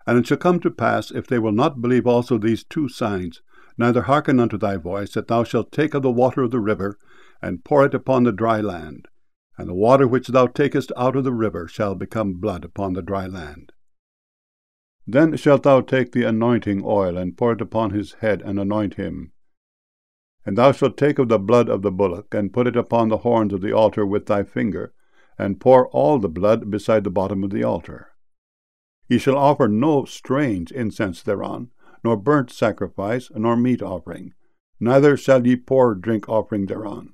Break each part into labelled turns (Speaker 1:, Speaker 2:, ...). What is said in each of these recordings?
Speaker 1: And it shall come to pass, if they will not believe also these two signs, neither hearken unto thy voice, that thou shalt take of the water of the river, and pour it upon the dry land. And the water which thou takest out of the river shall become blood upon the dry land. Then shalt thou take the anointing oil, and pour it upon his head, and anoint him. And thou shalt take of the blood of the bullock, and put it upon the horns of the altar with thy finger, and pour all the blood beside the bottom of the altar. Ye shall offer no strange incense thereon, nor burnt sacrifice, nor meat offering, neither shall ye pour drink offering thereon.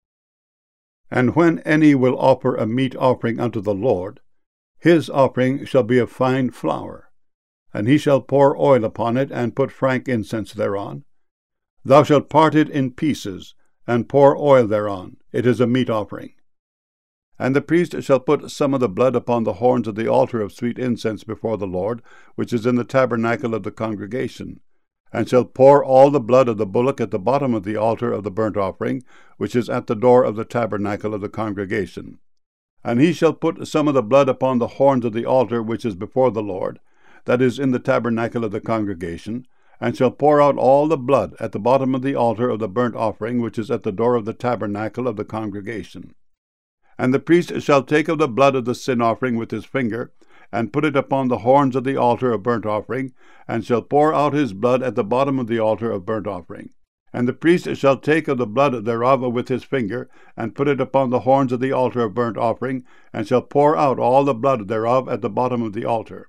Speaker 1: And when any will offer a meat offering unto the Lord, his offering shall be of fine flour, and he shall pour oil upon it, and put frankincense thereon. Thou shalt part it in pieces, and pour oil thereon. It is a meat offering. And the priest shall put some of the blood upon the horns of the altar of sweet incense before the Lord, which is in the tabernacle of the congregation, and shall pour all the blood of the bullock at the bottom of the altar of the burnt offering, which is at the door of the tabernacle of the congregation. And he shall put some of the blood upon the horns of the altar which is before the Lord, that is in the tabernacle of the congregation, and shall pour out all the blood at the bottom of the altar of the burnt offering, which is at the door of the tabernacle of the congregation. And the priest shall take of the blood of the sin offering with his finger, and put it upon the horns of the altar of burnt offering, and shall pour out his blood at the bottom of the altar of burnt offering. And the priest shall take of the blood thereof with his finger, and put it upon the horns of the altar of burnt offering, and shall pour out all the blood thereof at the bottom of the altar.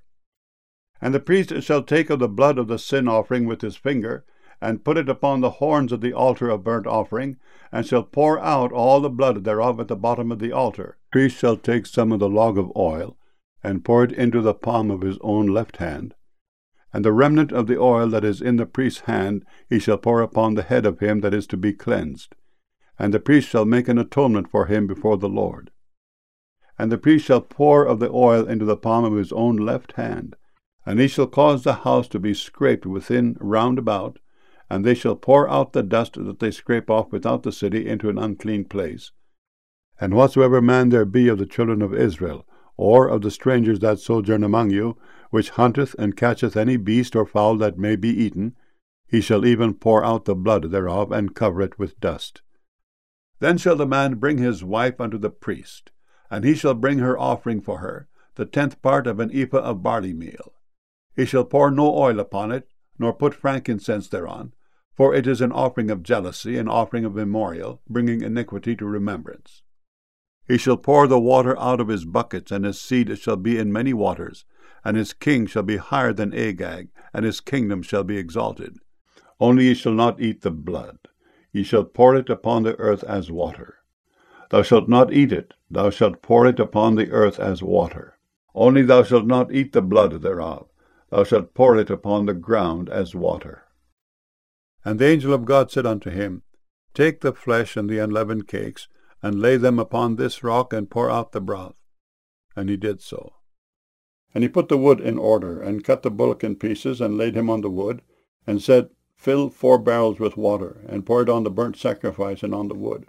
Speaker 1: And the priest shall take of the blood of the sin offering with his finger, and put it upon the horns of the altar of burnt offering, and shall pour out all the blood thereof at the bottom of the altar. The priest shall take some of the log of oil, and pour it into the palm of his own left hand. And the remnant of the oil that is in the priest's hand he shall pour upon the head of him that is to be cleansed. And the priest shall make an atonement for him before the Lord. And the priest shall pour of the oil into the palm of his own left hand, and he shall cause the house to be scraped within round about, and they shall pour out the dust that they scrape off without the city into an unclean place. And whatsoever man there be of the children of Israel, or of the strangers that sojourn among you, which hunteth and catcheth any beast or fowl that may be eaten, he shall even pour out the blood thereof, and cover it with dust. Then shall the man bring his wife unto the priest, and he shall bring her offering for her, the 10th part of an ephah of barley meal. He shall pour no oil upon it, nor put frankincense thereon, for it is an offering of jealousy, an offering of memorial, bringing iniquity to remembrance. He shall pour the water out of his buckets, and his seed shall be in many waters, and his king shall be higher than Agag, and his kingdom shall be exalted. Only ye shall not eat the blood. Ye shall pour it upon the earth as water. Thou shalt not eat it, thou shalt pour it upon the earth as water. Only thou shalt not eat the blood thereof. Thou shalt pour it upon the ground as water. And the angel of God said unto him, Take the flesh and the unleavened cakes, and lay them upon this rock, and pour out the broth. And he did so. And he put the wood in order, and cut the bullock in pieces, and laid him on the wood, and said, Fill 4 barrels with water, and pour it on the burnt sacrifice and on the wood.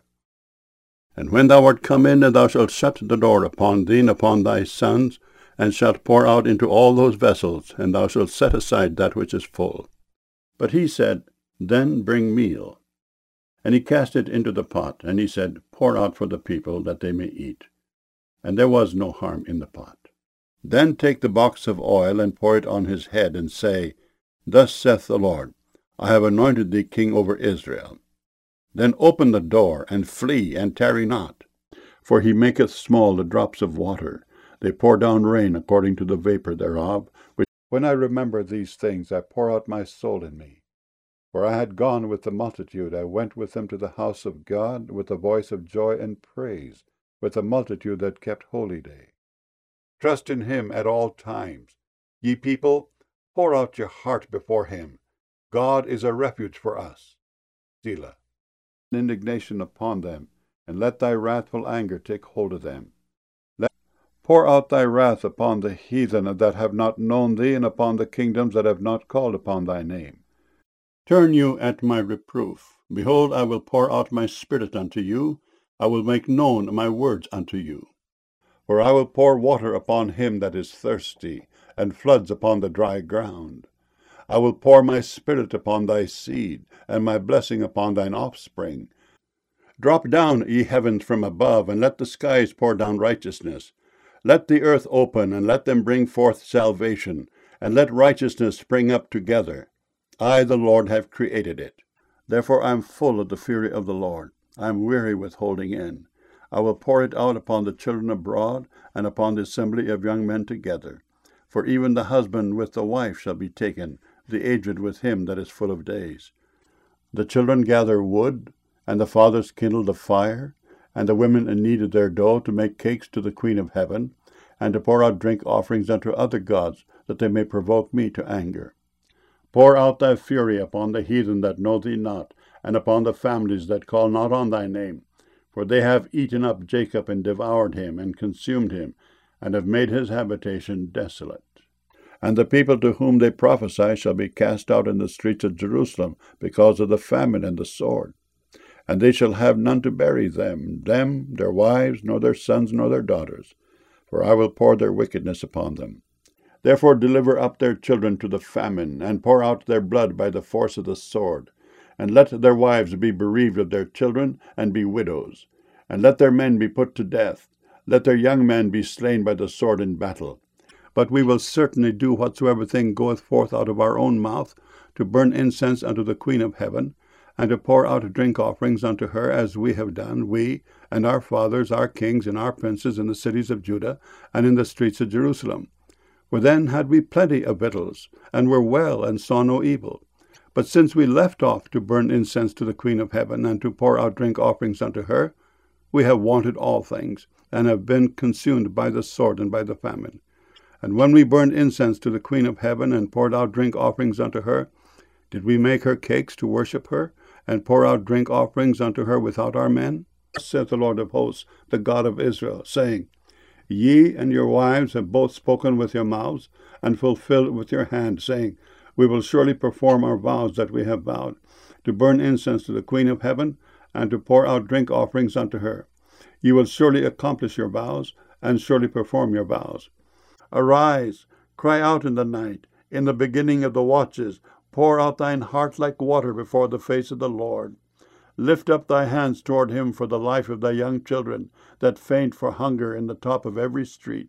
Speaker 1: And when thou art come in, thou shalt shut the door upon thee and upon thy sons, and shalt pour out into all those vessels, and thou shalt set aside that which is full. But he said, Then bring meal. And he cast it into the pot, and he said, Pour out for the people, that they may eat. And there was no harm in the pot. Then take the box of oil, and pour it on his head, and say, Thus saith the Lord, I have anointed thee king over Israel. Then open the door, and flee, and tarry not. For he maketh small the drops of water. They pour down rain according to the vapor thereof. Which, when I remember these things, I pour out my soul in me. For I had gone with the multitude, I went with them to the house of God, with a voice of joy and praise, with a multitude that kept holy day. Trust in him at all times. Ye people, pour out your heart before him. God is a refuge for us. Selah. Indignation upon them, and let thy wrathful anger take hold of them. Pour out thy wrath upon the heathen that have not known thee, and upon the kingdoms that have not called upon thy name. Turn you at my reproof. Behold, I will pour out my spirit unto you. I will make known my words unto you. For I will pour water upon him that is thirsty, and floods upon the dry ground. I will pour my Spirit upon thy seed, and my blessing upon thine offspring. Drop down, ye heavens, from above, and let the skies pour down righteousness. Let the earth open, and let them bring forth salvation, and let righteousness spring up together. I, the Lord, have created it. Therefore I am full of the fury of the Lord. I am weary with holding in. I will pour it out upon the children abroad, and upon the assembly of young men together. For even the husband with the wife shall be taken, the aged with him that is full of days. The children gather wood, and the fathers kindle the fire, and the women kneaded their dough to make cakes to the Queen of Heaven, and to pour out drink offerings unto other gods, that they may provoke me to anger. Pour out thy fury upon the heathen that know thee not, and upon the families that call not on thy name. For they have eaten up Jacob, and devoured him, and consumed him, and have made his habitation desolate. And the people to whom they prophesy shall be cast out in the streets of Jerusalem, because of the famine and the sword. And they shall have none to bury them, their wives, nor their sons, nor their daughters. For I will pour their wickedness upon them. Therefore deliver up their children to the famine, and pour out their blood by the force of the sword. And let their wives be bereaved of their children, and be widows. And let their men be put to death. Let their young men be slain by the sword in battle. But we will certainly do whatsoever thing goeth forth out of our own mouth, to burn incense unto the Queen of Heaven, and to pour out drink offerings unto her, as we have done, we and our fathers, our kings, and our princes in the cities of Judah, and in the streets of Jerusalem. For then had we plenty of victuals, and were well, and saw no evil. But since we left off to burn incense to the Queen of Heaven, and to pour out drink offerings unto her, we have wanted all things, and have been consumed by the sword and by the famine. And when we burned incense to the Queen of Heaven, and poured out drink offerings unto her, did we make her cakes to worship her, and pour out drink offerings unto her without our men? Saith the Lord of hosts, the God of Israel, saying, Ye and your wives have both spoken with your mouths, and fulfilled with your hand, saying, We will surely perform our vows that we have vowed, to burn incense to the Queen of Heaven, and to pour out drink offerings unto her. Ye will surely accomplish your vows, and surely perform your vows. Arise, cry out in the night, in the beginning of the watches, pour out thine heart like water before the face of the Lord. Lift up thy hands toward him for the life of thy young children, that faint for hunger in the top of every street.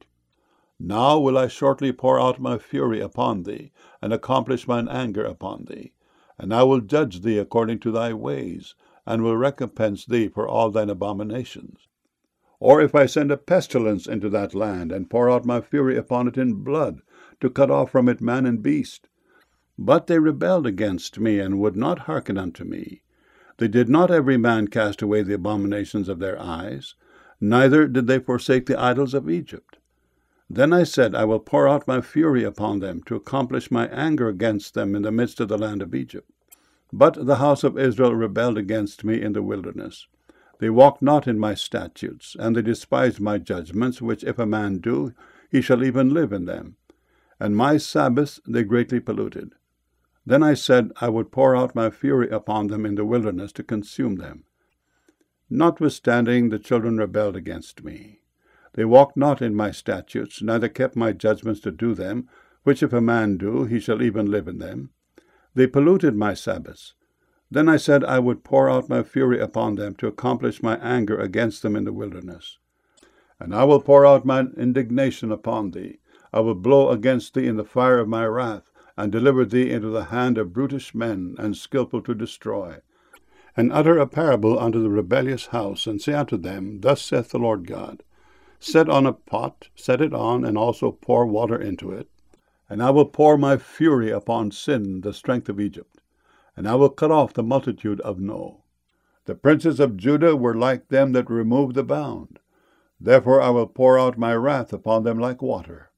Speaker 1: Now will I shortly pour out my fury upon thee, and accomplish mine anger upon thee. And I will judge thee according to thy ways, and will recompense thee for all thine abominations. Or if I send a pestilence into that land, and pour out my fury upon it in blood, to cut off from it man and beast. But they rebelled against me, and would not hearken unto me. They did not every man cast away the abominations of their eyes, neither did they forsake the idols of Egypt. Then I said, I will pour out my fury upon them, to accomplish my anger against them in the midst of the land of Egypt. But the house of Israel rebelled against me in the wilderness. They walked not in my statutes, and they despised my judgments, which if a man do, he shall even live in them. And my Sabbaths they greatly polluted. Then I said, I would pour out my fury upon them in the wilderness to consume them. Notwithstanding, the children rebelled against me. They walked not in my statutes, neither kept my judgments to do them, which if a man do, he shall even live in them. They polluted my Sabbaths. Then I said, I would pour out my fury upon them to accomplish my anger against them in the wilderness. And I will pour out my indignation upon thee. I will blow against thee in the fire of my wrath, and deliver thee into the hand of brutish men, and skillful to destroy. And utter a parable unto the rebellious house, and say unto them, Thus saith the Lord God, Set on a pot, set it on, and also pour water into it. And I will pour my fury upon Sin, the strength of Egypt. And I will cut off the multitude of No. The princes of Judah were like them that remove the bound. Therefore I will pour out my wrath upon them like water.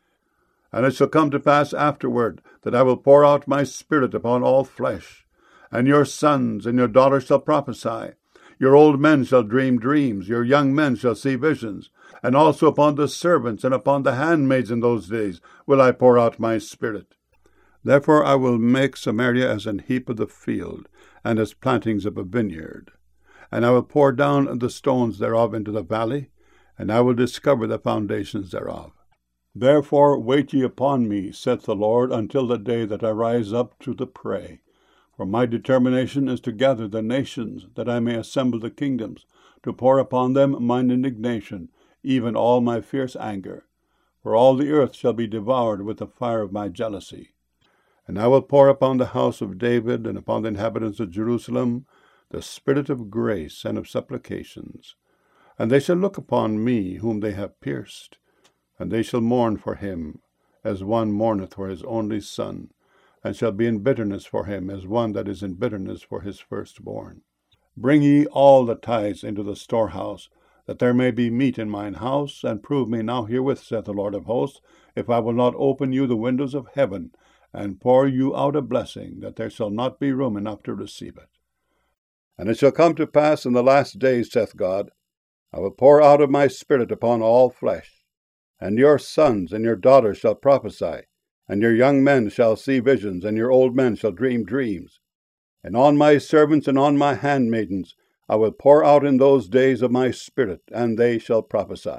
Speaker 1: And it shall come to pass afterward, that I will pour out my Spirit upon all flesh. And your sons and your daughters shall prophesy. Your old men shall dream dreams, your young men shall see visions. And also upon the servants and upon the handmaids in those days will I pour out my Spirit. Therefore I will make Samaria as an heap of the field, and as plantings of a vineyard. And I will pour down the stones thereof into the valley, and I will discover the foundations thereof. Therefore wait ye upon me, saith the Lord, until the day that I rise up to the prey. For my determination is to gather the nations, that I may assemble the kingdoms, to pour upon them mine indignation, even all my fierce anger. For all the earth shall be devoured with the fire of my jealousy. And I will pour upon the house of David and upon the inhabitants of Jerusalem the spirit of grace and of supplications. And they shall look upon me whom they have pierced, and they shall mourn for him, as one mourneth for his only son, and shall be in bitterness for him, as one that is in bitterness for his firstborn. Bring ye all the tithes into the storehouse, that there may be meat in mine house, and prove me now herewith, saith the Lord of hosts, if I will not open you the windows of heaven, and pour you out a blessing, that there shall not be room enough to receive it. And it shall come to pass in the last days, saith God, I will pour out of my spirit upon all flesh, and your sons and your daughters shall prophesy, and your young men shall see visions, and your old men shall dream dreams. And on my servants and on my handmaidens I will pour out in those days of my spirit, and they shall prophesy.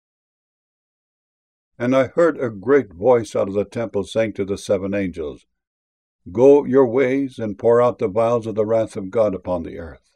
Speaker 1: And I heard a great voice out of the temple saying to the 7 angels, Go your ways, and pour out the vials of the wrath of God upon the earth.